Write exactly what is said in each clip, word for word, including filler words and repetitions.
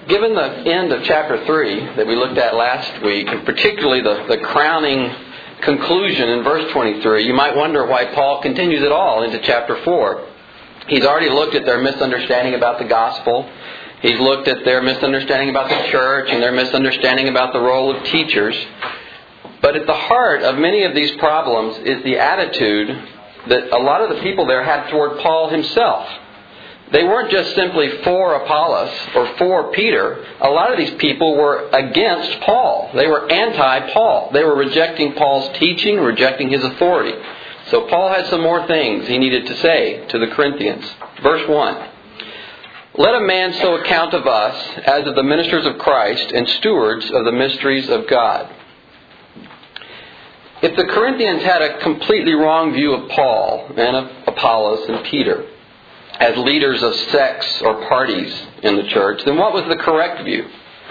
Given the end of chapter three that we looked at last week, and particularly the, the crowning conclusion in verse twenty-three, you might wonder why Paul continues at all into chapter four. He's already looked at their misunderstanding about the gospel. He's looked at their misunderstanding about the church and their misunderstanding about the role of teachers. But at the heart of many of these problems is the attitude that a lot of the people there had toward Paul himself. They weren't just simply for Apollos or for Peter. A lot of these people were against Paul. They were anti-Paul. They were rejecting Paul's teaching, rejecting his authority. So Paul had some more things he needed to say to the Corinthians. Verse one. Let a man so account of us as of the ministers of Christ and stewards of the mysteries of God. If the Corinthians had a completely wrong view of Paul and of Apollos and Peter as leaders of sects or parties in the church, then what was the correct view?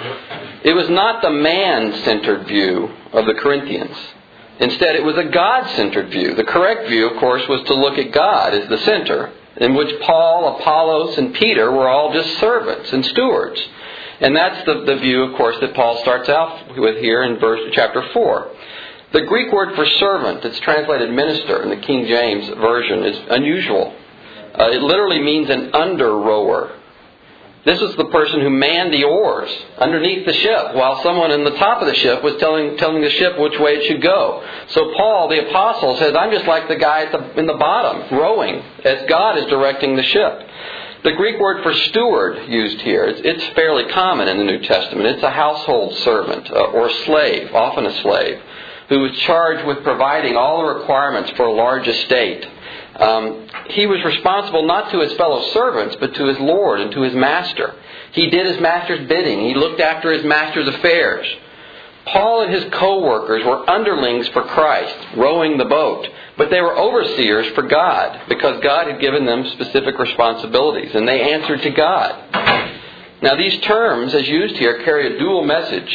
It was not the man-centered view of the Corinthians. Instead, it was a God-centered view. The correct view, of course, was to look at God as the center, in which Paul, Apollos, and Peter were all just servants and stewards. And that's the, the view, of course, that Paul starts out with here in verse chapter four. The Greek word for servant, it's translated minister in the King James Version, is unusual. Uh, it literally means an under-rower. This was the person who manned the oars underneath the ship while someone in the top of the ship was telling telling the ship which way it should go. So Paul, the apostle, says, I'm just like the guy at the, in the bottom, rowing, as God is directing the ship. The Greek word for steward used here, it's, it's fairly common in the New Testament. It's a household servant uh, or slave, often a slave, who was charged with providing all the requirements for a large estate. Um, he was responsible not to his fellow servants, but to his Lord and to his master. He did his master's bidding. He looked after his master's affairs. Paul and his co-workers were underlings for Christ, rowing the boat. But they were overseers for God, because God had given them specific responsibilities, and they answered to God. Now these terms, as used here, carry a dual message.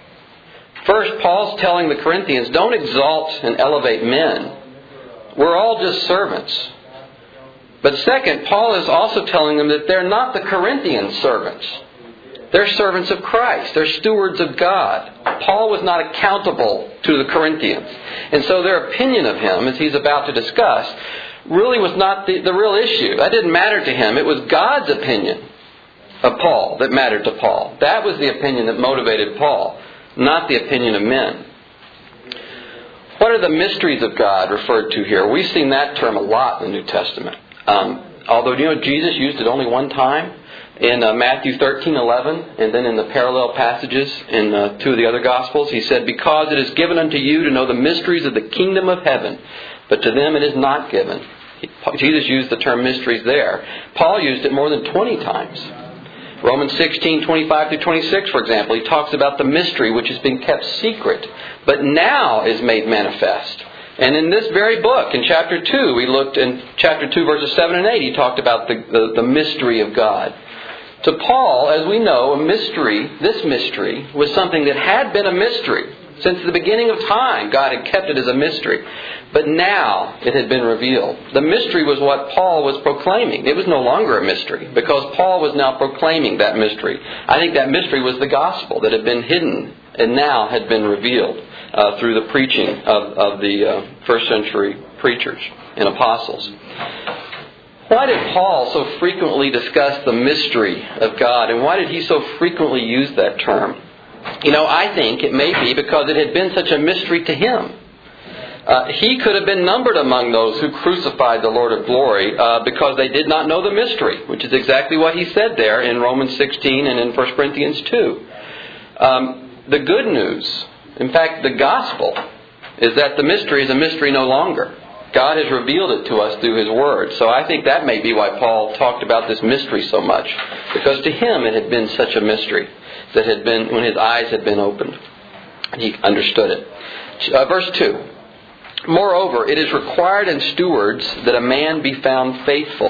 First, Paul's telling the Corinthians, don't exalt and elevate men. We're all just servants. But second, Paul is also telling them that they're not the Corinthian servants. They're servants of Christ. They're stewards of God. Paul was not accountable to the Corinthians. And so their opinion of him, as he's about to discuss, really was not the, the real issue. That didn't matter to him. It was God's opinion of Paul that mattered to Paul. That was the opinion that motivated Paul, not the opinion of men. What are the mysteries of God referred to here? We've seen that term a lot in the New Testament. Um, although, you know, Jesus used it only one time in uh, Matthew thirteen eleven, and then in the parallel passages in uh, two of the other Gospels. He said, because it is given unto you to know the mysteries of the kingdom of heaven, but to them it is not given. He, Jesus used the term mysteries there. Paul used it more than twenty times. Romans sixteen, twenty-five through twenty-six, for example, he talks about the mystery which has been kept secret, but now is made manifest. And in this very book, in chapter two, we looked in chapter two, verses seven and eight, he talked about the, the, the mystery of God. To Paul, as we know, a mystery, this mystery, was something that had been a mystery. Since the beginning of time, God had kept it as a mystery. But now it had been revealed. The mystery was what Paul was proclaiming. It was no longer a mystery because Paul was now proclaiming that mystery. I think that mystery was the gospel that had been hidden and now had been revealed uh, through the preaching of, of the uh, first century preachers and apostles. Why did Paul so frequently discuss the mystery of God, and why did he so frequently use that term? You know, I think it may be because it had been such a mystery to him. Uh, he could have been numbered among those who crucified the Lord of glory uh, because they did not know the mystery, which is exactly what he said there in Romans sixteen and in First Corinthians two. Um, the good news, in fact, the gospel, is that the mystery is a mystery no longer. God has revealed it to us through His Word. So I think that may be why Paul talked about this mystery so much. Because to him it had been such a mystery that had been, when his eyes had been opened, he understood it. Uh, verse two. Moreover, it is required in stewards that a man be found faithful.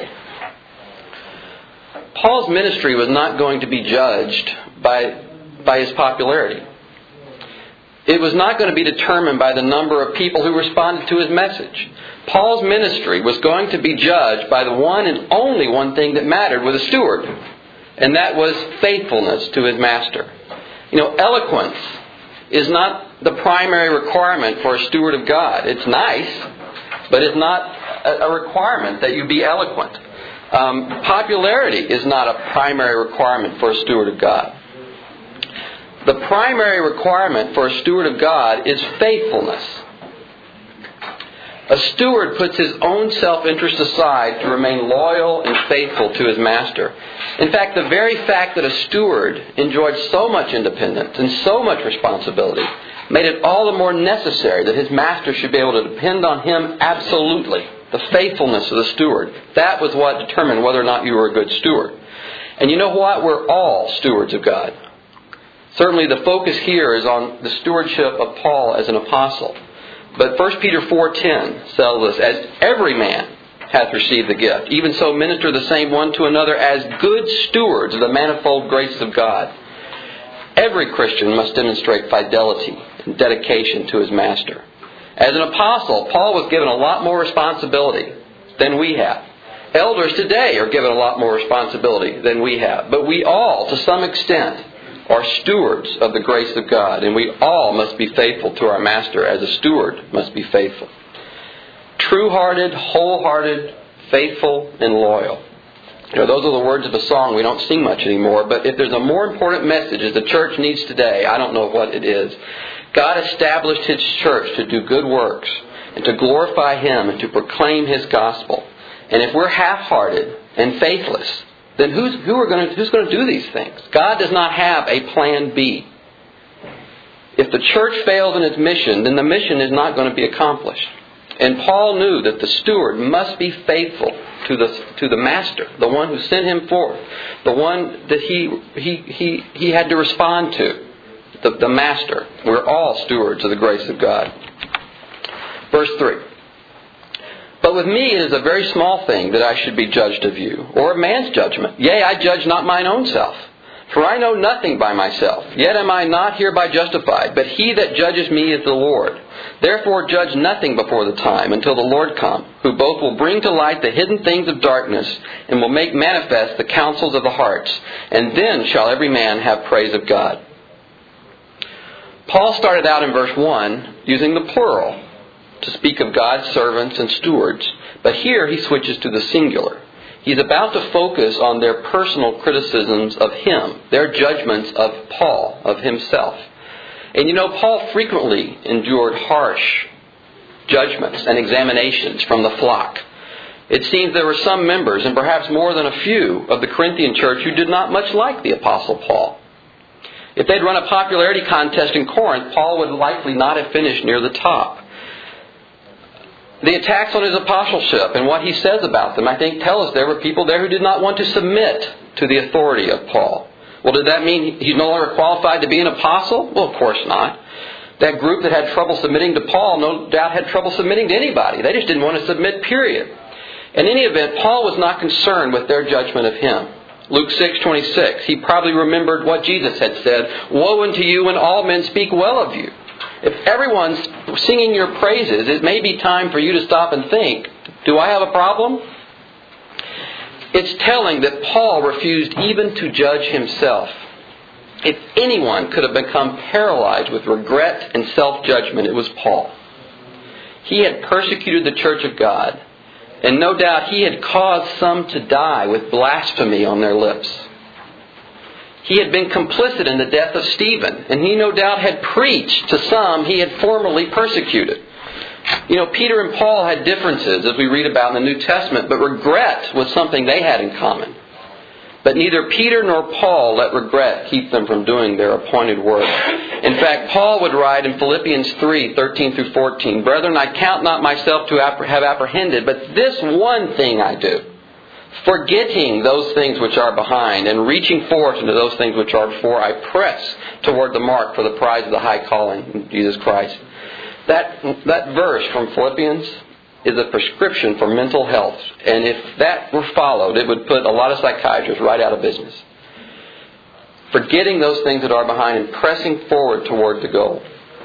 Paul's ministry was not going to be judged by, by his popularity. It was not going to be determined by the number of people who responded to his message. Paul's ministry was going to be judged by the one and only one thing that mattered with a steward. and that was faithfulness to his master. You know, eloquence is not the primary requirement for a steward of God. It's nice, but it's not a requirement that you be eloquent. Um, popularity is not a primary requirement for a steward of God. The primary requirement for a steward of God is faithfulness. A steward puts his own self-interest aside to remain loyal and faithful to his master. In fact, the very fact that a steward enjoyed so much independence and so much responsibility made it all the more necessary that his master should be able to depend on him absolutely. The faithfulness of the steward. That was what determined whether or not you were a good steward. And you know what? We're all stewards of God. Certainly the focus here is on the stewardship of Paul as an apostle. But First Peter four ten tells us, as every man hath received the gift, even so minister the same one to another as good stewards of the manifold graces of God. Every Christian must demonstrate fidelity and dedication to his master. As an apostle, Paul was given a lot more responsibility than we have. Elders today are given a lot more responsibility than we have. But we all, to some extent, are stewards of the grace of God, and we all must be faithful to our master as a steward must be faithful. True-hearted, wholehearted, faithful, and loyal. You know, those are the words of a song we don't sing much anymore, but if there's a more important message that the church needs today, I don't know what it is. God established His church to do good works and to glorify Him and to proclaim His gospel. And if we're half-hearted and faithless, then who's, who are going to, who's going to do these things? God does not have a plan B. If the church fails in its mission, then the mission is not going to be accomplished. And Paul knew that the steward must be faithful to the to the master, the one who sent him forth, the one that he he he, he had to respond to, the, the master. We're all stewards of the grace of God. Verse three. But with me it is a very small thing that I should be judged of you, or of man's judgment. Yea, I judge not mine own self. For I know nothing by myself, yet am I not hereby justified. But He that judges me is the Lord. Therefore judge nothing before the time, until the Lord come, who both will bring to light the hidden things of darkness, and will make manifest the counsels of the hearts. And then shall every man have praise of God. Paul started out in verse one using the plural to speak of God's servants and stewards. But here he switches to the singular. He's about to focus on their personal criticisms of him, their judgments of Paul, of himself. And you know, Paul frequently endured harsh judgments and examinations from the flock. It seems there were some members, and perhaps more than a few, of the Corinthian church who did not much like the Apostle Paul. If they'd run a popularity contest in Corinth, Paul would likely not have finished near the top. The attacks on his apostleship and what he says about them, I think, tell us there were people there who did not want to submit to the authority of Paul. Well, did that mean he's no longer qualified to be an apostle? Well, of course not. That group that had trouble submitting to Paul no doubt had trouble submitting to anybody. They just didn't want to submit, period. In any event, Paul was not concerned with their judgment of him. Luke six twenty-six, he probably remembered what Jesus had said, "Woe unto you when all men speak well of you." If everyone's singing your praises, it may be time for you to stop and think, do I have a problem? It's telling that Paul refused even to judge himself. If anyone could have become paralyzed with regret and self-judgment, it was Paul. He had persecuted the church of God, and no doubt he had caused some to die with blasphemy on their lips. He had been complicit in the death of Stephen, and he no doubt had preached to some he had formerly persecuted. You know, Peter and Paul had differences, as we read about in the New Testament, but regret was something they had in common. But neither Peter nor Paul let regret keep them from doing their appointed work. In fact, Paul would write in Philippians three thirteen through fourteen, "Brethren, I count not myself to have apprehended, but this one thing I do, forgetting those things which are behind, and reaching forth into those things which are before, I press toward the mark for the prize of the high calling in Jesus Christ." That, that verse from Philippians is a prescription for mental health. And if that were followed, it would put a lot of psychiatrists right out of business. Forgetting those things that are behind and pressing forward toward the goal.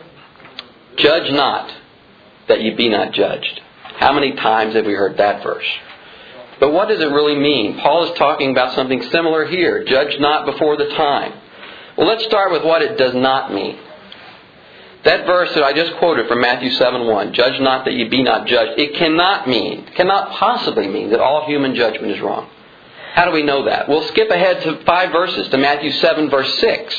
Judge not, that ye be not judged. How many times have we heard that verse? But what does it really mean? Paul is talking about something similar here. Judge not before the time. Well, let's start with what it does not mean. That verse that I just quoted from Matthew seven one, judge not that ye be not judged, it cannot mean, cannot possibly mean that all human judgment is wrong. How do we know that? We'll skip ahead to five verses, to Matthew seven verse six.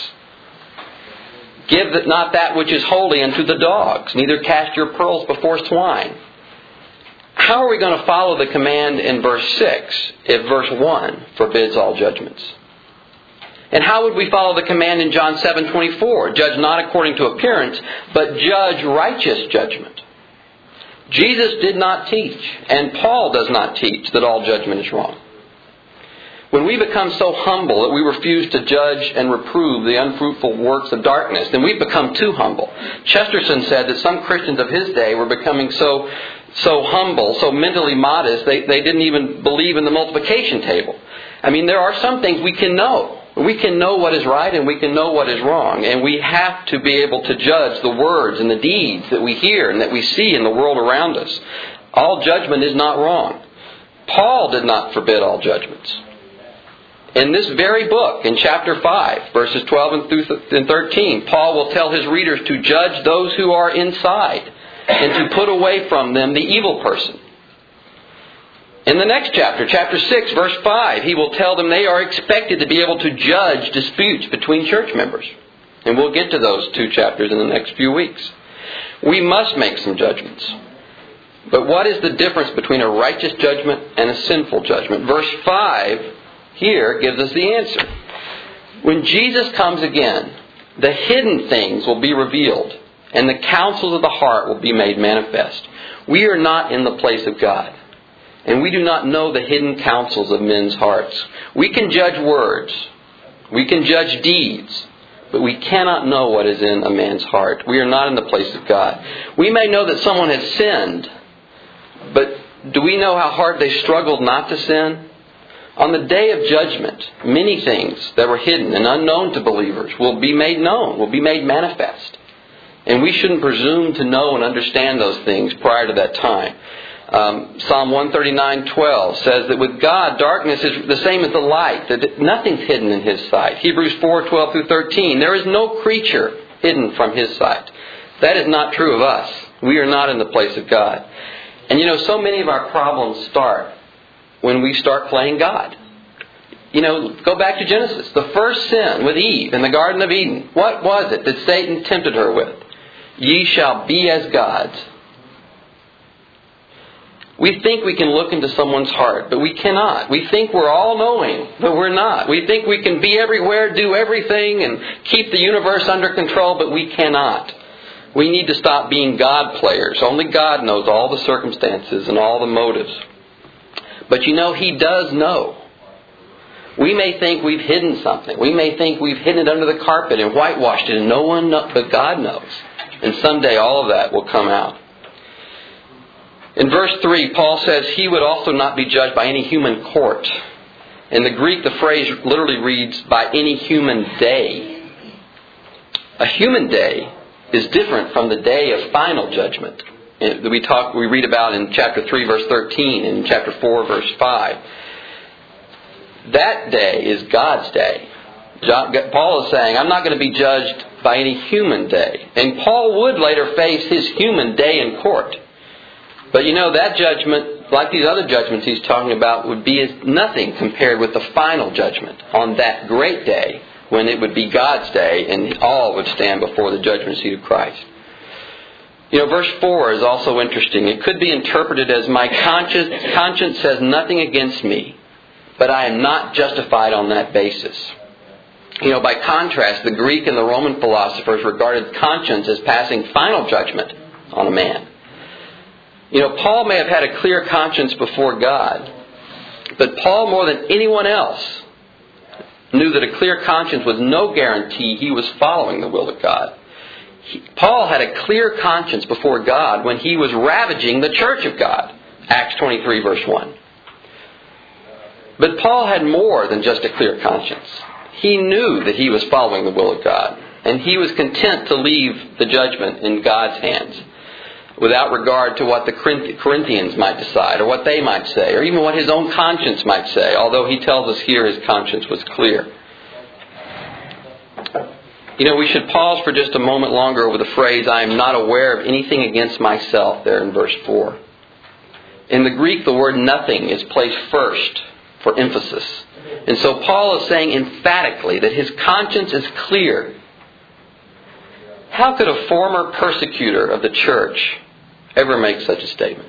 Give not that which is holy unto the dogs, neither cast your pearls before swine. How are we going to follow the command in verse six if verse one forbids all judgments? And how would we follow the command in John seven twenty-four? Judge not according to appearance, but judge righteous judgment. Jesus did not teach, and Paul does not teach, that all judgment is wrong. When we become so humble that we refuse to judge and reprove the unfruitful works of darkness, then we've become too humble. Chesterton said that some Christians of his day were becoming so so humble, so mentally modest, they, they didn't even believe in the multiplication table. I mean, there are some things we can know. We can know what is right and we can know what is wrong. And we have to be able to judge the words and the deeds that we hear and that we see in the world around us. All judgment is not wrong. Paul did not forbid all judgments. In this very book, in chapter five, verses twelve and thirteen, Paul will tell his readers to judge those who are inside and to put away from them the evil person. In the next chapter, chapter six, verse five, he will tell them they are expected to be able to judge disputes between church members. And we'll get to those two chapters in the next few weeks. We must make some judgments. But what is the difference between a righteous judgment and a sinful judgment? Verse five here gives us the answer. When Jesus comes again, the hidden things will be revealed, and the counsels of the heart will be made manifest. We are not in the place of God, and we do not know the hidden counsels of men's hearts. We can judge words, we can judge deeds, but we cannot know what is in a man's heart. We are not in the place of God. We may know that someone has sinned, but do we know how hard they struggled not to sin? On the day of judgment, many things that were hidden and unknown to believers will be made known, will be made manifest. And we shouldn't presume to know and understand those things prior to that time. Um, Psalm one thirty-nine twelve says that with God, darkness is the same as the light, that nothing's hidden in His sight. Hebrews four twelve through thirteen, there is no creature hidden from His sight. That is not true of us. We are not in the place of God. And you know, so many of our problems start when we start playing God. You know, go back to Genesis. The first sin with Eve in the Garden of Eden. What was it that Satan tempted her with? Ye shall be as gods. We think we can look into someone's heart, but we cannot. We think we're all-knowing, but we're not. We think we can be everywhere, do everything, and keep the universe under control, but we cannot. We need to stop being God players. Only God knows all the circumstances and all the motives. But you know, He does know. We may think we've hidden something. We may think we've hidden it under the carpet and whitewashed it, and no one knows, but God knows. And someday all of that will come out. In verse three, Paul says he would also not be judged by any human court. In the Greek, the phrase literally reads, by any human day. A human day is different from the day of final judgment that we talk, we read about in chapter three, verse thirteen, and chapter four, verse five. That day is God's day. John, Paul is saying, I'm not going to be judged by any human day. And Paul would later face his human day in court. But you know, that judgment, like these other judgments he's talking about, would be as nothing compared with the final judgment on that great day when it would be God's day and all would stand before the judgment seat of Christ. You know, verse four is also interesting. It could be interpreted as, my conscience, conscience says nothing against me, but I am not justified on that basis. You know, by contrast, the Greek and the Roman philosophers regarded conscience as passing final judgment on a man. You know, Paul may have had a clear conscience before God, but Paul, more than anyone else, knew that a clear conscience was no guarantee he was following the will of God. He, Paul had a clear conscience before God when he was ravaging the church of God. Acts twenty-three, verse one. But Paul had more than just a clear conscience. He knew that he was following the will of God, and he was content to leave the judgment in God's hands. without regard to what the Corinthians might decide or what they might say or even what his own conscience might say, although he tells us here his conscience was clear. You know, we should pause for just a moment longer over the phrase, I am not aware of anything against myself, there in verse four. In the Greek, the word nothing is placed first for emphasis. And so Paul is saying emphatically that his conscience is clear. How could a former persecutor of the church ever make such a statement?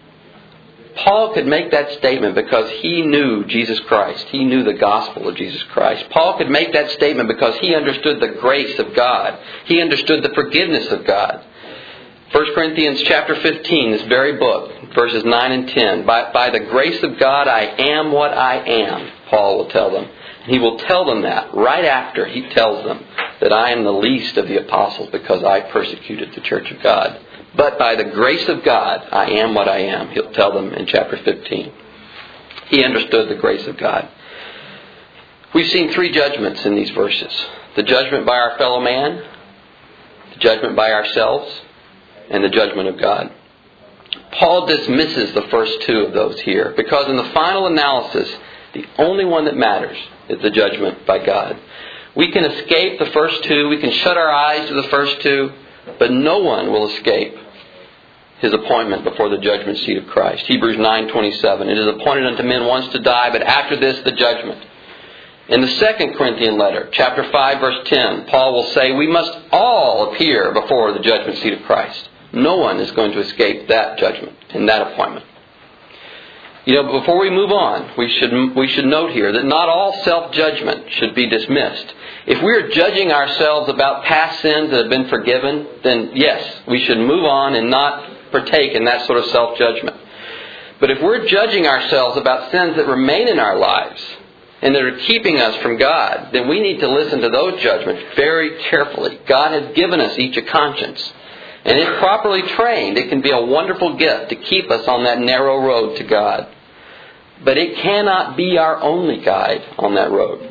Paul could make that statement because he knew Jesus Christ. He knew the gospel of Jesus Christ. Paul could make that statement because he understood the grace of God. He understood the forgiveness of God. First Corinthians chapter fifteen, this very book, verses nine and ten. By, by the grace of God I am what I am, Paul will tell them. He will tell them that right after he tells them that I am the least of the apostles because I persecuted the church of God. But by the grace of God, I am what I am. He'll tell them in chapter fifteen. He understood the grace of God. We've seen three judgments in these verses. The judgment by our fellow man, the judgment by ourselves, and the judgment of God. Paul dismisses the first two of those here because in the final analysis, the only one that matters is the judgment by God. We can escape the first two. We can shut our eyes to the first two. But no one will escape his appointment before the judgment seat of Christ. Hebrews nine twenty-seven. It is appointed unto men once to die, but after this the judgment. In the second Corinthian letter, chapter five, verse ten, Paul will say, we must all appear before the judgment seat of Christ. No one is going to escape that judgment and that appointment. You know, before we move on, we should we should note here that not all self-judgment should be dismissed. If we're judging ourselves about past sins that have been forgiven, then yes, we should move on and not partake in that sort of self-judgment. But if we're judging ourselves about sins that remain in our lives and that are keeping us from God, then we need to listen to those judgments very carefully. God has given us each a conscience. And if properly trained, it can be a wonderful gift to keep us on that narrow road to God. But it cannot be our only guide on that road.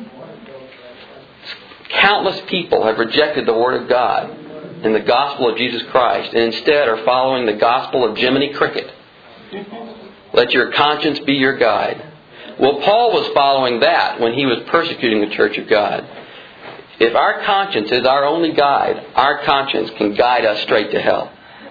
Countless people have rejected the Word of God and the gospel of Jesus Christ and instead are following the gospel of Jiminy Cricket. Let your conscience be your guide. Well, Paul was following that when he was persecuting the church of God. If our conscience is our only guide, our conscience can guide us straight to hell.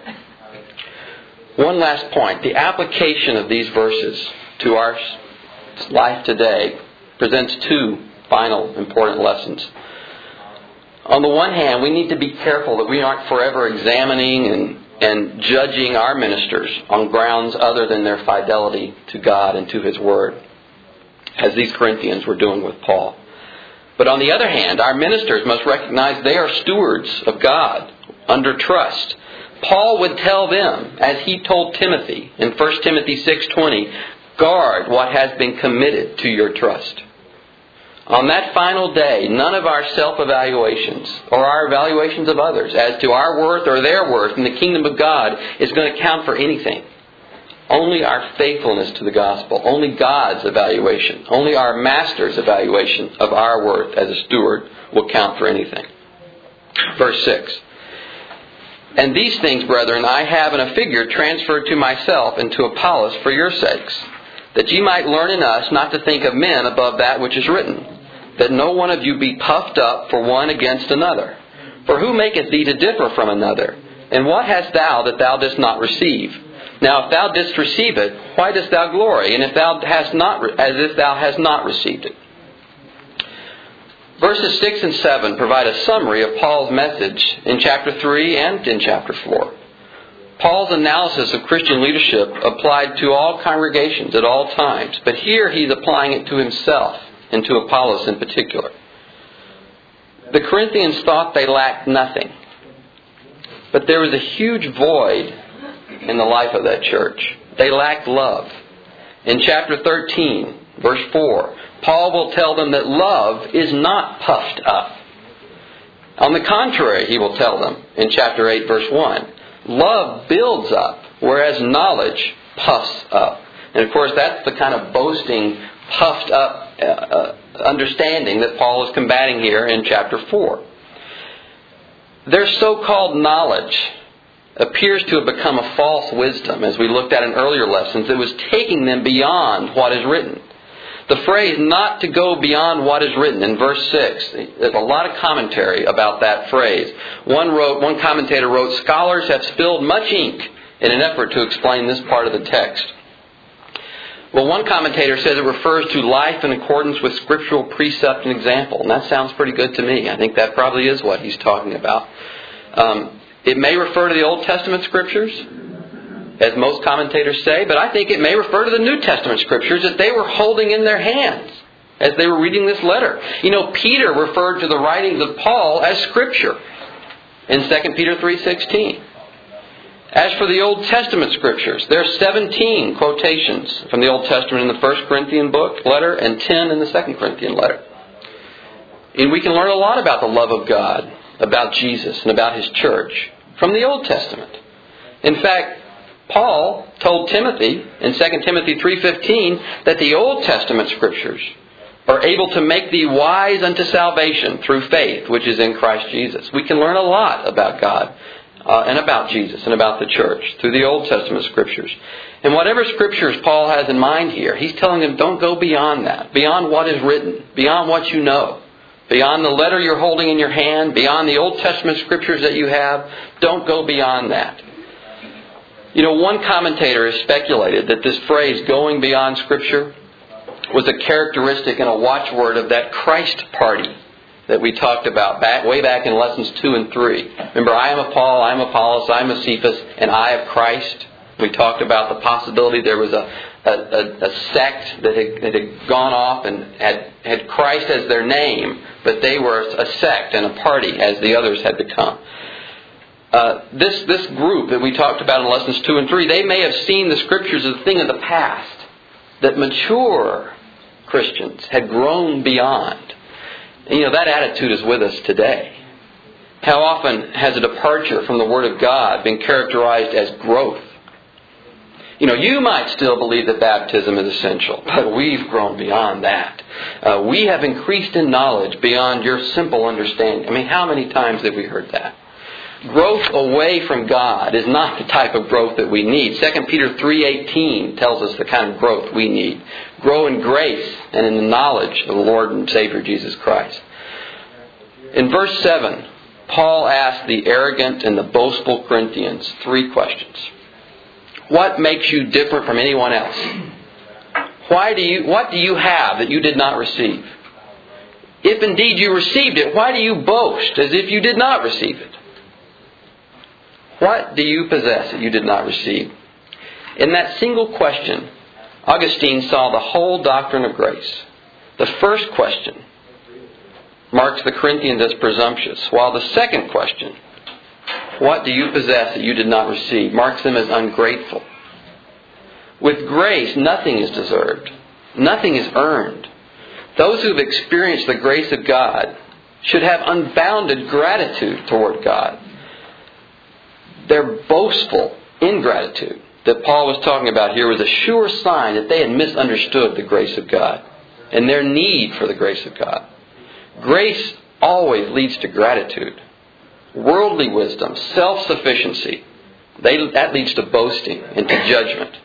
One last point. The application of these verses to our life today presents two final important lessons. On the one hand, we need to be careful that we aren't forever examining and, and judging our ministers on grounds other than their fidelity to God and to His Word, as these Corinthians were doing with Paul. But on the other hand, our ministers must recognize they are stewards of God under trust. Paul would tell them, as he told Timothy in First Timothy six twenty, guard what has been committed to your trust. On that final day, none of our self-evaluations or our evaluations of others as to our worth or their worth in the kingdom of God is going to count for anything. Only our faithfulness to the gospel, only God's evaluation, only our Master's evaluation of our worth as a steward will count for anything. Verse six. And these things, brethren, I have in a figure transferred to myself and to Apollos for your sakes, that ye might learn in us not to think of men above that which is written, that no one of you be puffed up for one against another. For who maketh thee to differ from another? And what hast thou that thou didst not receive? Now if thou didst receive it, why dost thou glory? And if thou hast not, as if thou hast not received it. Verses six and seven provide a summary of Paul's message in chapter three and in chapter four. Paul's analysis of Christian leadership applied to all congregations at all times, but here he's applying it to himself and to Apollos in particular. The Corinthians thought they lacked nothing, but there was a huge void in the life of that church. They lacked love. In chapter thirteen, verse four, Paul will tell them that love is not puffed up. On the contrary, he will tell them in chapter eight, verse one, love builds up, whereas knowledge puffs up. And of course, that's the kind of boasting, puffed up uh, uh, understanding that Paul is combating here in chapter four. Their so-called knowledge appears to have become a false wisdom, as we looked at in earlier lessons. It was taking them beyond what is written. The phrase, not to go beyond what is written, in verse six, there's a lot of commentary about that phrase. One wrote, one commentator wrote, "Scholars have spilled much ink in an effort to explain this part of the text." Well, one commentator says it refers to life in accordance with scriptural precept and example. And that sounds pretty good to me. I think that probably is what he's talking about. Um, it may refer to the Old Testament scriptures, as most commentators say, but I think it may refer to the New Testament scriptures that they were holding in their hands as they were reading this letter. You know, Peter referred to the writings of Paul as scripture in Second Peter three sixteen. As for the Old Testament scriptures, there are seventeen quotations from the Old Testament in the First Corinthian book, letter, and ten in the Second Corinthian letter. And we can learn a lot about the love of God, about Jesus, and about His church from the Old Testament. In fact, Paul told Timothy in Second Timothy three fifteen that the Old Testament scriptures are able to make thee wise unto salvation through faith, which is in Christ Jesus. We can learn a lot about God uh, and about Jesus and about the church through the Old Testament scriptures. And whatever scriptures Paul has in mind here, he's telling them don't go beyond that, beyond what is written, beyond what you know, beyond the letter you're holding in your hand, beyond the Old Testament scriptures that you have. Don't go beyond that. You know, one commentator has speculated that this phrase, going beyond Scripture, was a characteristic and a watchword of that Christ party that we talked about back way back in lessons two and three. Remember, I am of Paul, I am of Apollos, I am of Cephas, and I of Christ. We talked about the possibility there was a, a, a, a sect that had, that had gone off and had, had Christ as their name, but they were a sect and a party as the others had become. Uh, this this group that we talked about in lessons two and three, they may have seen the scriptures as a thing of the past that mature Christians had grown beyond. And, you know, that attitude is with us today. How often has a departure from the Word of God been characterized as growth? You know, you might still believe that baptism is essential, but we've grown beyond that. Uh, we have increased in knowledge beyond your simple understanding. I mean, how many times have we heard that? Growth away from God is not the type of growth that we need. Second Peter three eighteen tells us the kind of growth we need. Grow in grace and in the knowledge of the Lord and Savior Jesus Christ. In verse seven, Paul asked the arrogant and the boastful Corinthians three questions. What makes you different from anyone else? Why do you, what do you have that you did not receive? If indeed you received it, why do you boast as if you did not receive it? What do you possess that you did not receive? In that single question, Augustine saw the whole doctrine of grace. The first question marks the Corinthians as presumptuous, while the second question, what do you possess that you did not receive, marks them as ungrateful. With grace, nothing is deserved. Nothing is earned. Those who have experienced the grace of God should have unbounded gratitude toward God. Their boastful ingratitude that Paul was talking about here was a sure sign that they had misunderstood the grace of God and their need for the grace of God. Grace always leads to gratitude. Worldly wisdom, self-sufficiency, they, that leads to boasting and to judgment.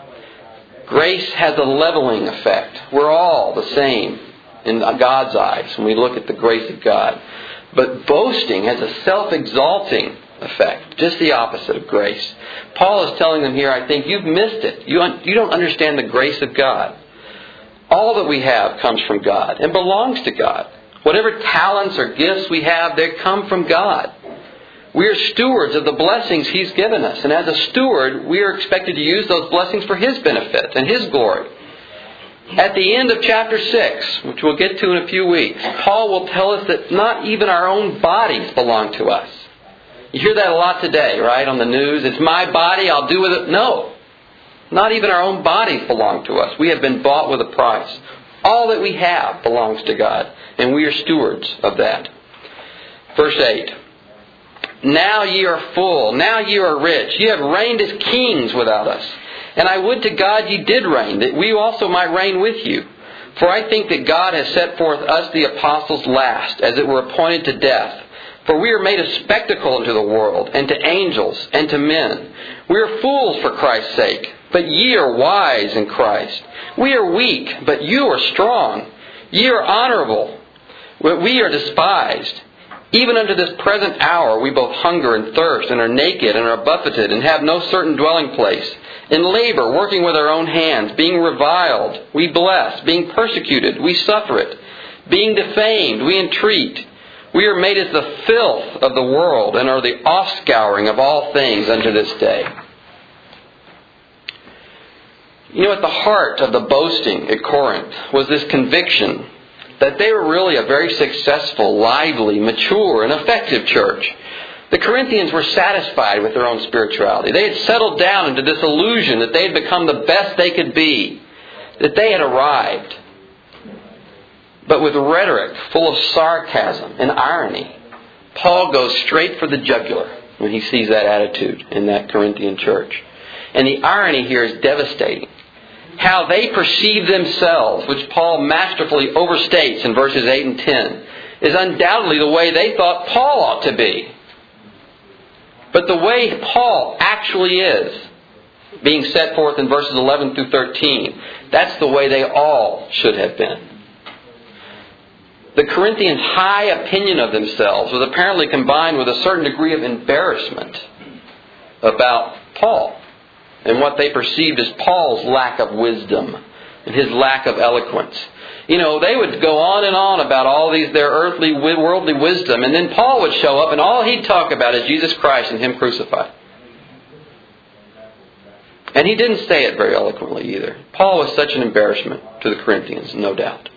Grace has a leveling effect. We're all the same in God's eyes when we look at the grace of God. But boasting has a self-exalting effect, just the opposite of grace. Paul is telling them here, I think, you've missed it. You, un- you don't understand the grace of God. All that we have comes from God and belongs to God. Whatever talents or gifts we have, they come from God. We are stewards of the blessings He's given us. And as a steward, we are expected to use those blessings for His benefit and His glory. At the end of chapter six, which we'll get to in a few weeks, Paul will tell us that not even our own bodies belong to us. You hear that a lot today, right, on the news. It's my body, I'll do with it. No. Not even our own bodies belong to us. We have been bought with a price. All that we have belongs to God, and we are stewards of that. Verse eight. Now ye are full, now ye are rich. Ye have reigned as kings without us. And I would to God ye did reign, that we also might reign with you. For I think that God has set forth us the apostles last, as it were appointed to death, For we are made a spectacle unto the world, and to angels, and to men. We are fools for Christ's sake, but ye are wise in Christ. We are weak, but you are strong. Ye are honorable, but we are despised. Even unto this present hour we both hunger and thirst, and are naked, and are buffeted, and have no certain dwelling place. In labor, working with our own hands, being reviled, we bless. Being persecuted, we suffer it. Being defamed, we entreat. We are made as the filth of the world, and are the offscouring of all things unto this day. You know, at the heart of the boasting at Corinth was this conviction that they were really a very successful, lively, mature, and effective church. The Corinthians were satisfied with their own spirituality. They had settled down into this illusion that they had become the best they could be, that they had arrived. But with rhetoric full of sarcasm and irony, Paul goes straight for the jugular when he sees that attitude in that Corinthian church. And the irony here is devastating. How they perceive themselves, which Paul masterfully overstates in verses eight and ten, is undoubtedly the way they thought Paul ought to be. But the way Paul actually is, being set forth in verses eleven through thirteen, that's the way they all should have been. The Corinthians' high opinion of themselves was apparently combined with a certain degree of embarrassment about Paul and what they perceived as Paul's lack of wisdom and his lack of eloquence. You know, they would go on and on about all these their earthly, worldly wisdom, and then Paul would show up and all he'd talk about is Jesus Christ and Him crucified. And he didn't say it very eloquently either. Paul was such an embarrassment to the Corinthians, no doubt.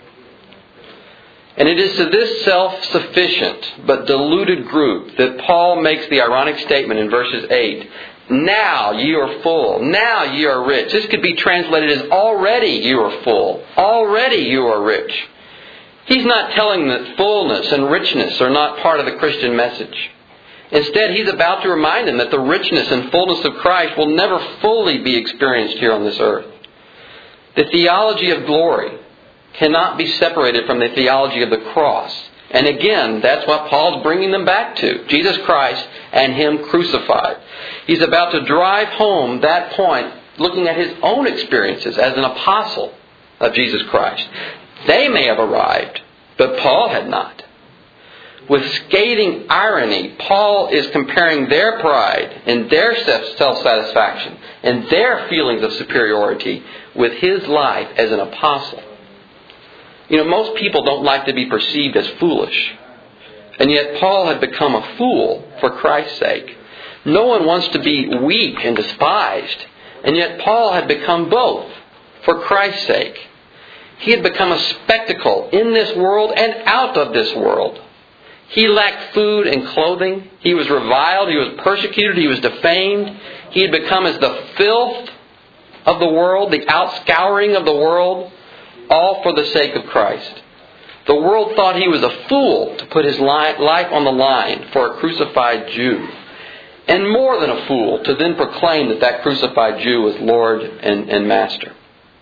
And it is to this self-sufficient but deluded group that Paul makes the ironic statement in verses eight. Now ye are full. Now ye are rich. This could be translated as already you are full. Already you are rich. He's not telling that fullness and richness are not part of the Christian message. Instead, he's about to remind them that the richness and fullness of Christ will never fully be experienced here on this earth. The theology of glory cannot be separated from the theology of the cross. And again, that's what Paul's bringing them back to. Jesus Christ and Him crucified. He's about to drive home that point, looking at his own experiences as an apostle of Jesus Christ. They may have arrived, but Paul had not. With scathing irony, Paul is comparing their pride and their self-satisfaction and their feelings of superiority with his life as an apostle. You know, most people don't like to be perceived as foolish. And yet Paul had become a fool for Christ's sake. No one wants to be weak and despised. And yet Paul had become both for Christ's sake. He had become a spectacle in this world and out of this world. He lacked food and clothing. He was reviled. He was persecuted. He was defamed. He had become as the filth of the world, the outscouring of the world, all for the sake of Christ. The world thought he was a fool to put his life on the line for a crucified Jew. And more than a fool to then proclaim that that crucified Jew was Lord and, and Master.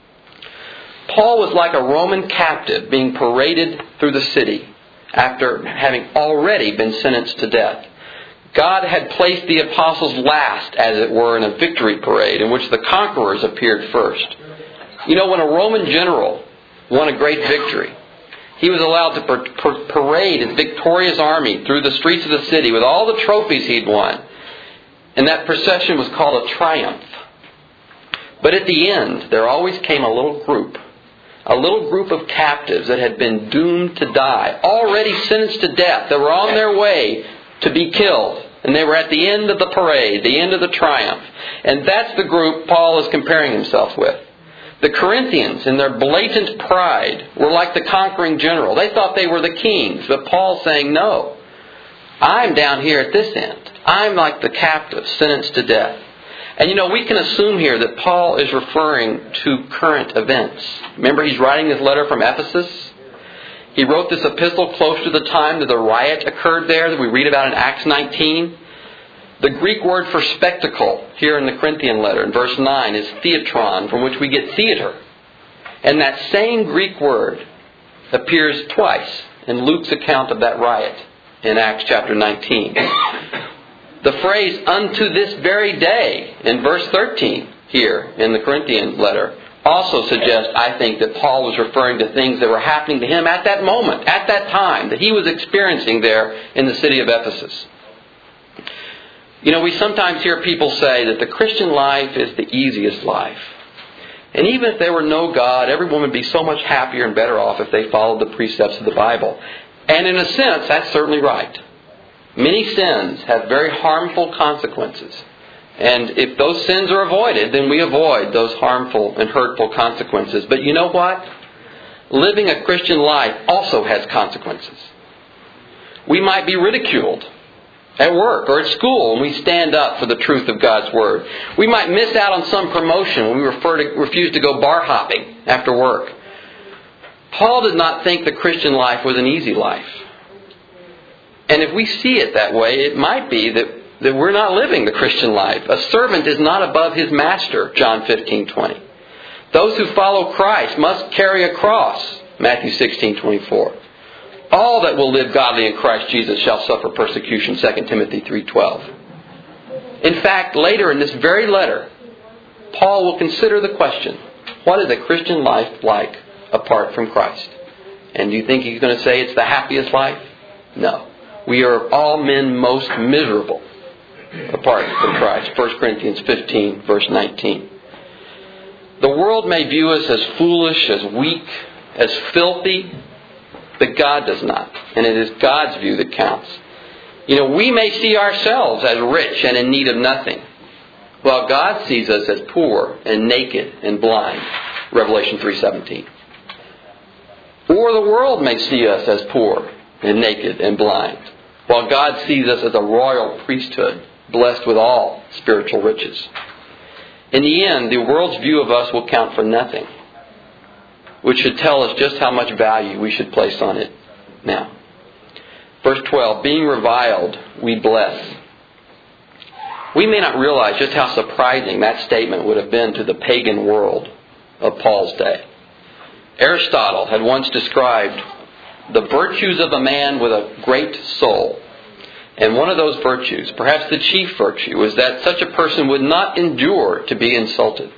Paul was like a Roman captive being paraded through the city after having already been sentenced to death. God had placed the apostles last, as it were, in a victory parade in which the conquerors appeared first. You know, when a Roman general won a great victory, he was allowed to par- par- parade his victorious army through the streets of the city with all the trophies he'd won. And that procession was called a triumph. But at the end, there always came a little group. A little group of captives that had been doomed to die, already sentenced to death, that were on their way to be killed. And they were at the end of the parade, the end of the triumph. And that's the group Paul is comparing himself with. The Corinthians, in their blatant pride, were like the conquering general. They thought they were the kings. But Paul's saying, no, I'm down here at this end. I'm like the captive sentenced to death. And you know, we can assume here that Paul is referring to current events. Remember, he's writing this letter from Ephesus. He wrote this epistle close to the time that the riot occurred there that we read about in Acts nineteen. The Greek word for spectacle here in the Corinthian letter in verse nine is theatron, from which we get theater. And that same Greek word appears twice in Luke's account of that riot. in Acts chapter nineteen. The phrase, unto this very day, in verse thirteen here in the Corinthian letter, also suggests, I think, that Paul was referring to things that were happening to him at that moment, at that time, that he was experiencing there in the city of Ephesus. You know, we sometimes hear people say that the Christian life is the easiest life. And even if there were no God, everyone would be so much happier and better off if they followed the precepts of the Bible. And in a sense, that's certainly right. Many sins have very harmful consequences. And if those sins are avoided, then we avoid those harmful and hurtful consequences. But you know what? Living a Christian life also has consequences. We might be ridiculed at work or at school when we stand up for the truth of God's Word. We might miss out on some promotion when we refer to, refuse to go bar hopping after work. Paul did not think the Christian life was an easy life. And if we see it that way, it might be that, that we're not living the Christian life. A servant is not above his master, John fifteen twenty. Those who follow Christ must carry a cross, Matthew sixteen twenty-four. All that will live godly in Christ Jesus shall suffer persecution, Second Timothy three twelve. In fact, later in this very letter, Paul will consider the question, what is a Christian life like apart from Christ? And do you think he's going to say it's the happiest life? No. We are of all men most miserable apart from Christ. First Corinthians fifteen, verse nineteen. The world may view us as foolish, as weak, as filthy, but God does not. And it is God's view that counts. You know, we may see ourselves as rich and in need of nothing, while God sees us as poor and naked and blind. Revelation three seventeen. Or the world may see us as poor and naked and blind, while God sees us as a royal priesthood, blessed with all spiritual riches. In the end, the world's view of us will count for nothing, which should tell us just how much value we should place on it now. Verse twelve, being reviled, we bless. We may not realize just how surprising that statement would have been to the pagan world of Paul's day. Aristotle had once described the virtues of a man with a great soul. And one of those virtues, perhaps the chief virtue, was that such a person would not endure to be insulted.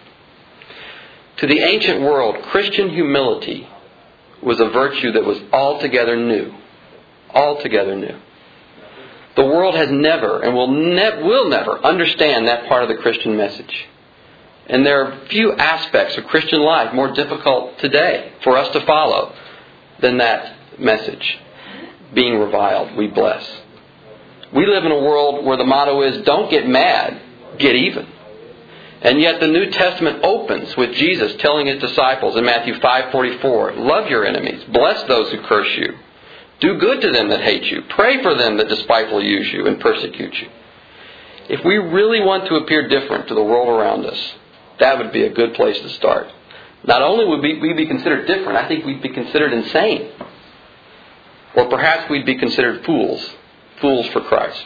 To the ancient world, Christian humility was a virtue that was altogether new. Altogether new. The world has never and will, ne- will never understand that part of the Christian message. And there are few aspects of Christian life more difficult today for us to follow than that message. Being reviled, we bless. We live in a world where the motto is, don't get mad, get even. And yet the New Testament opens with Jesus telling His disciples in Matthew five forty-four, love your enemies, bless those who curse you, do good to them that hate you, pray for them that despitefully use you and persecute you. If we really want to appear different to the world around us, that would be a good place to start. Not only would we, we be considered different, I think we'd be considered insane. Or perhaps we'd be considered fools. Fools for Christ.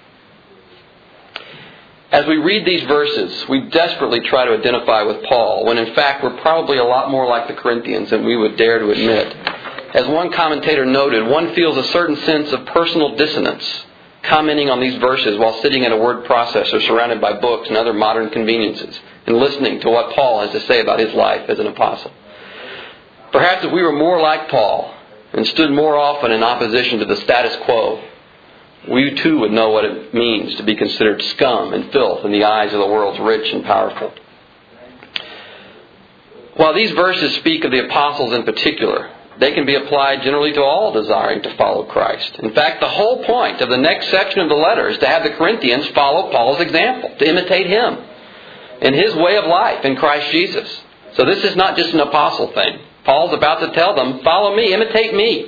As we read these verses, we desperately try to identify with Paul, when in fact we're probably a lot more like the Corinthians than we would dare to admit. As one commentator noted, one feels a certain sense of personal dissonance commenting on these verses while sitting at a word processor surrounded by books and other modern conveniences and listening to what Paul has to say about his life as an apostle. Perhaps if we were more like Paul and stood more often in opposition to the status quo, we too would know what it means to be considered scum and filth in the eyes of the world's rich and powerful. While these verses speak of the apostles in particular, they can be applied generally to all desiring to follow Christ. In fact, the whole point of the next section of the letter is to have the Corinthians follow Paul's example, to imitate him and his way of life in Christ Jesus. So this is not just an apostle thing. Paul's about to tell them, follow me, imitate me.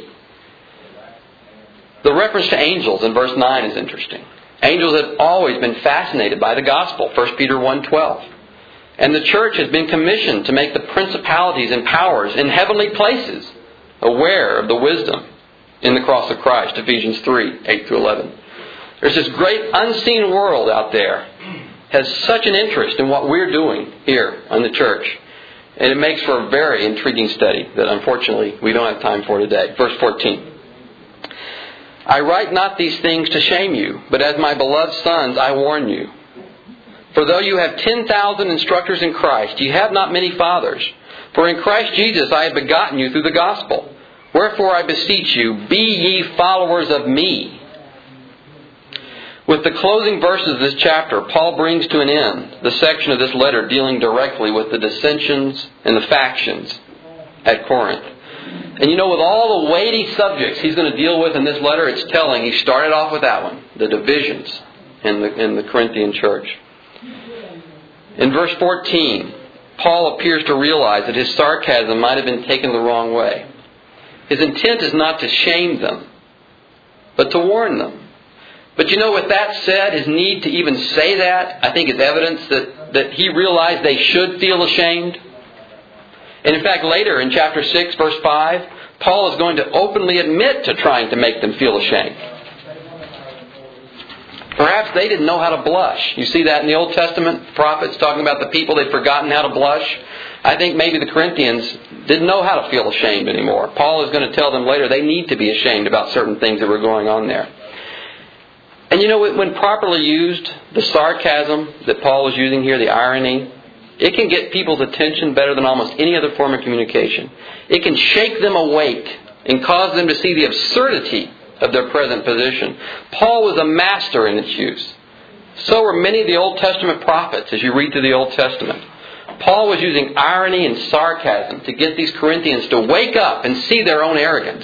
The reference to angels in verse nine is interesting. Angels have always been fascinated by the gospel, First Peter one twelve. And the church has been commissioned to make the principalities and powers in heavenly places aware of the wisdom in the cross of Christ, Ephesians three eight through eleven. There's this great unseen world out there has such an interest in what we're doing here in the church. And it makes for a very intriguing study that unfortunately we don't have time for today. Verse fourteen. I write not these things to shame you, but as my beloved sons I warn you. For though you have ten thousand instructors in Christ, ye have not many fathers. For in Christ Jesus I have begotten you through the gospel. Wherefore I beseech you, be ye followers of me. With the closing verses of this chapter, Paul brings to an end the section of this letter dealing directly with the dissensions and the factions at Corinth. And you know, with all the weighty subjects he's going to deal with in this letter, it's telling he started off with that one, the divisions in the, in the Corinthian church. In verse fourteen, Paul appears to realize that his sarcasm might have been taken the wrong way. His intent is not to shame them, but to warn them. But you know, with that said, his need to even say that, I think is evidence that, that he realized they should feel ashamed. And in fact, later in chapter six, verse five, Paul is going to openly admit to trying to make them feel ashamed. Perhaps they didn't know how to blush. You see that in the Old Testament, prophets talking about the people they'd forgotten how to blush. I think maybe the Corinthians didn't know how to feel ashamed anymore. Paul is going to tell them later they need to be ashamed about certain things that were going on there. And you know, when properly used, the sarcasm that Paul was using here, the irony, it can get people's attention better than almost any other form of communication. It can shake them awake and cause them to see the absurdity of their present position. Paul was a master in its use. So were many of the Old Testament prophets as you read through the Old Testament. Paul was using irony and sarcasm to get these Corinthians to wake up and see their own arrogance.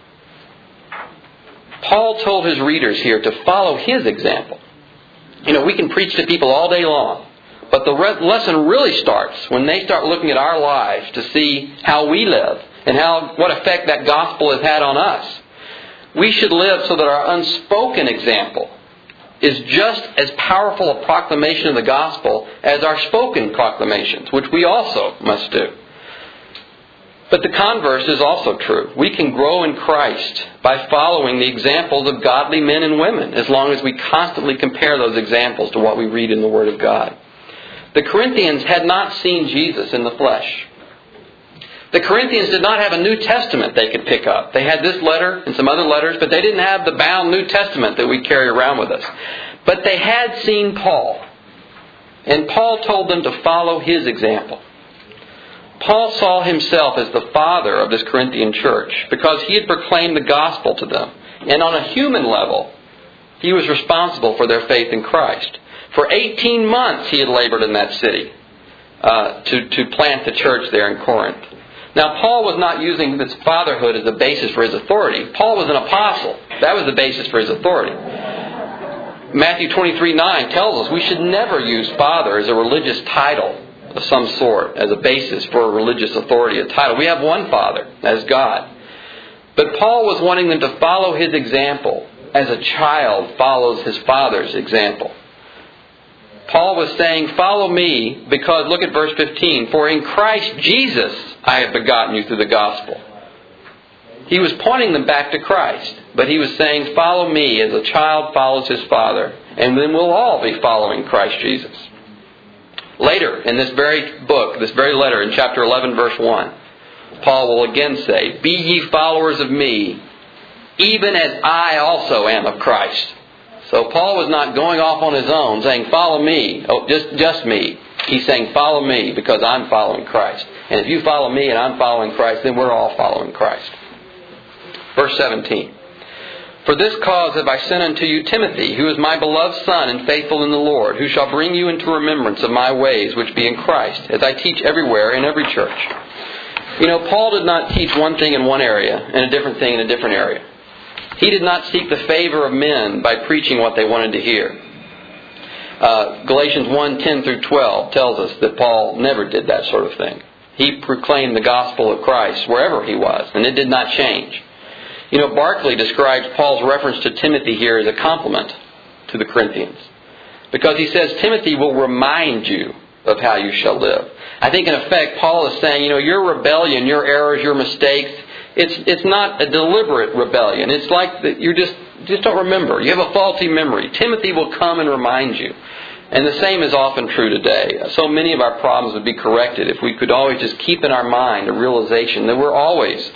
Paul told his readers here to follow his example. You know, we can preach to people all day long, but the re- lesson really starts when they start looking at our lives to see how we live and how what effect that gospel has had on us. We should live so that our unspoken example is just as powerful a proclamation of the gospel as our spoken proclamations, which we also must do. But the converse is also true. We can grow in Christ by following the examples of godly men and women, as long as we constantly compare those examples to what we read in the Word of God. The Corinthians had not seen Jesus in the flesh. The Corinthians did not have a New Testament they could pick up. They had this letter and some other letters, but they didn't have the bound New Testament that we carry around with us. But they had seen Paul. And Paul told them to follow his example. Paul saw himself as the father of this Corinthian church because he had proclaimed the gospel to them. And on a human level, he was responsible for their faith in Christ. For eighteen months he had labored in that city uh, to, to plant the church there in Corinth. Now, Paul was not using this fatherhood as a basis for his authority. Paul was an apostle. That was the basis for his authority. Matthew twenty-three nine tells us we should never use father as a religious title of some sort, as a basis for a religious authority, a title. We have one Father, as God. But Paul was wanting them to follow his example as a child follows his father's example. Paul was saying, follow me because, look at verse fifteen, for in Christ Jesus I have begotten you through the gospel. He was pointing them back to Christ, but he was saying, follow me as a child follows his father, and then we'll all be following Christ Jesus. Later, in this very book, this very letter, in chapter eleven, verse one, Paul will again say, be ye followers of me, even as I also am of Christ. So Paul was not going off on his own, saying, follow me, oh, just, just me. He's saying, follow me, because I'm following Christ. And if you follow me and I'm following Christ, then we're all following Christ. Verse seventeen. For this cause have I sent unto you Timothy, who is my beloved son and faithful in the Lord, who shall bring you into remembrance of my ways which be in Christ, as I teach everywhere in every church. You know, Paul did not teach one thing in one area and a different thing in a different area. He did not seek the favor of men by preaching what they wanted to hear. Uh, Galatians one ten through twelve tells us that Paul never did that sort of thing. He proclaimed the gospel of Christ wherever he was, and it did not change. You know, Barclay describes Paul's reference to Timothy here as a compliment to the Corinthians, because he says Timothy will remind you of how you shall live. I think in effect Paul is saying, you know, your rebellion, your errors, your mistakes, it's it's not a deliberate rebellion. It's like that you just just don't remember. You have a faulty memory. Timothy will come and remind you. And the same is often true today. So many of our problems would be corrected if we could always just keep in our mind a realization that we're always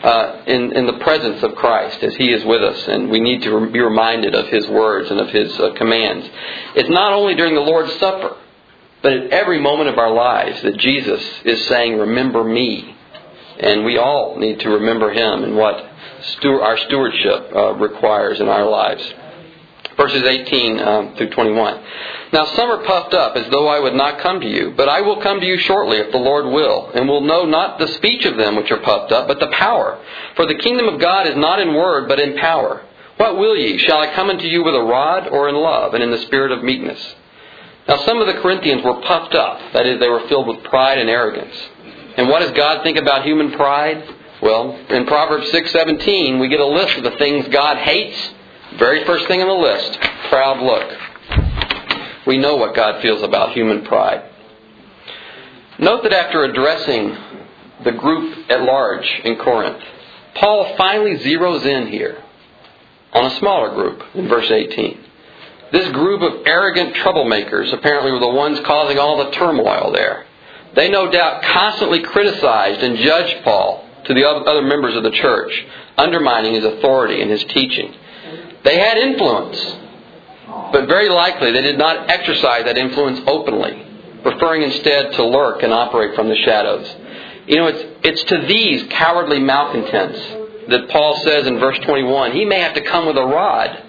uh, in, in the presence of Christ as He is with us, and we need to be reminded of His words and of His uh, commands. It's not only during the Lord's Supper, but at every moment of our lives that Jesus is saying, remember me. And we all need to remember Him and what stu- our stewardship uh, requires in our lives. Verses eighteen um, through twenty-one. Now some are puffed up as though I would not come to you, but I will come to you shortly if the Lord will, and will know not the speech of them which are puffed up, but the power. For the kingdom of God is not in word, but in power. What will ye? Shall I come unto you with a rod, or in love, and in the spirit of meekness? Now some of the Corinthians were puffed up, that is, they were filled with pride and arrogance. And what does God think about human pride? Well, in Proverbs six seventeen, we get a list of the things God hates. Very first thing on the list, proud look. We know what God feels about human pride. Note that after addressing the group at large in Corinth, Paul finally zeroes in here on a smaller group in verse eighteen. This group of arrogant troublemakers apparently were the ones causing all the turmoil there. They no doubt constantly criticized and judged Paul to the other members of the church, undermining his authority and his teaching. They had influence, but very likely they did not exercise that influence openly, preferring instead to lurk and operate from the shadows. You know, it's, it's to these cowardly malcontents that Paul says in verse twenty-one, he may have to come with a rod.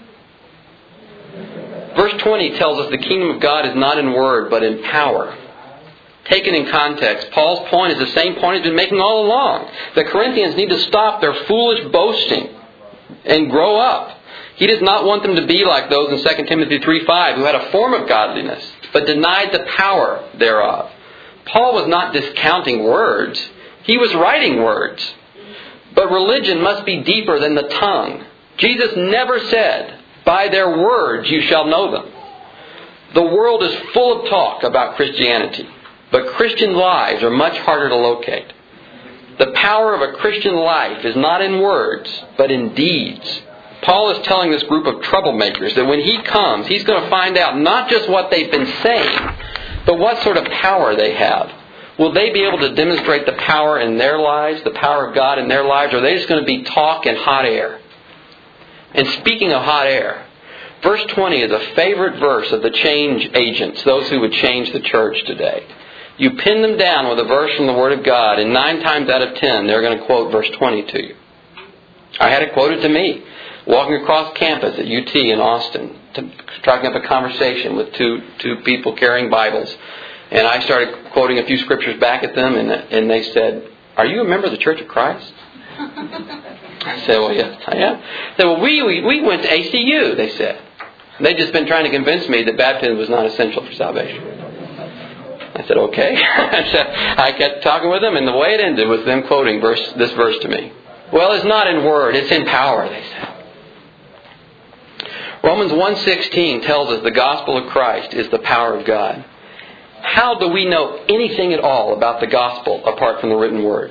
Verse twenty tells us the kingdom of God is not in word, but in power. Taken in context, Paul's point is the same point he's been making all along. The Corinthians need to stop their foolish boasting and grow up. He does not want them to be like those in Second Timothy three five who had a form of godliness, but denied the power thereof. Paul was not discounting words. He was writing words. But religion must be deeper than the tongue. Jesus never said, by their words you shall know them. The world is full of talk about Christianity, but Christian lives are much harder to locate. The power of a Christian life is not in words, but in deeds. Paul is telling this group of troublemakers that when he comes, he's going to find out not just what they've been saying, but what sort of power they have. Will they be able to demonstrate the power in their lives, the power of God in their lives, or are they just going to be talk and hot air? And speaking of hot air, verse twenty is a favorite verse of the change agents, those who would change the church today. You pin them down with a verse from the Word of God, and nine times out of ten, they're going to quote verse twenty to you. I had it quoted to me. Walking across campus at U T in Austin, to, striking up a conversation with two two people carrying Bibles. And I started quoting a few scriptures back at them, and, and they said, are you a member of the Church of Christ? I said, well, yes, I am. They said, well, we, we, we went to A C U, they said. And they'd just been trying to convince me that baptism was not essential for salvation. I said, okay. I kept talking with them, and the way it ended was them quoting verse, this verse to me. Well, it's not in word, it's in power, they said. Romans one sixteen tells us the gospel of Christ is the power of God. How do we know anything at all about the gospel apart from the written word?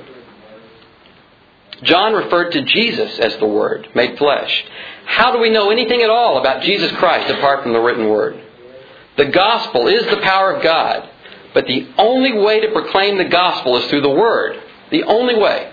John referred to Jesus as the Word made flesh. How do we know anything at all about Jesus Christ apart from the written word? The gospel is the power of God, but the only way to proclaim the gospel is through the Word. The only way.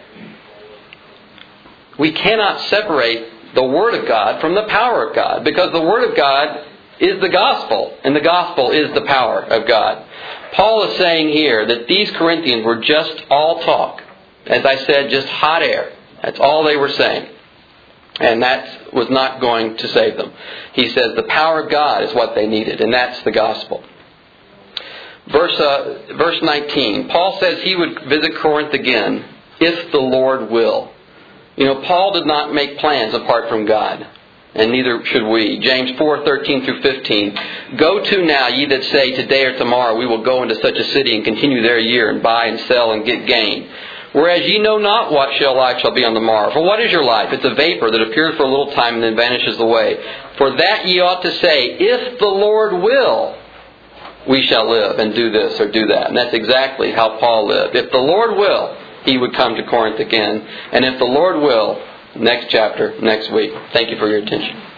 We cannot separate the Word of God from the power of God, because the Word of God is the gospel, and the gospel is the power of God. Paul is saying here that these Corinthians were just all talk. As I said, just hot air. That's all they were saying. And that was not going to save them. He says the power of God is what they needed, and that's the gospel. Verse, uh, verse nineteen, Paul says he would visit Corinth again if the Lord will. You know, Paul did not make plans apart from God, and neither should we. James four thirteen through fifteen. Go to now, ye that say, today or tomorrow we will go into such a city and continue there a year and buy and sell and get gain. Whereas ye know not what shall life shall be on the morrow. For what is your life? It's a vapor that appears for a little time and then vanishes away. For that ye ought to say, if the Lord will, we shall live and do this or do that. And that's exactly how Paul lived. If the Lord will, he would come to Corinth again. And if the Lord will, next chapter, next week. Thank you for your attention.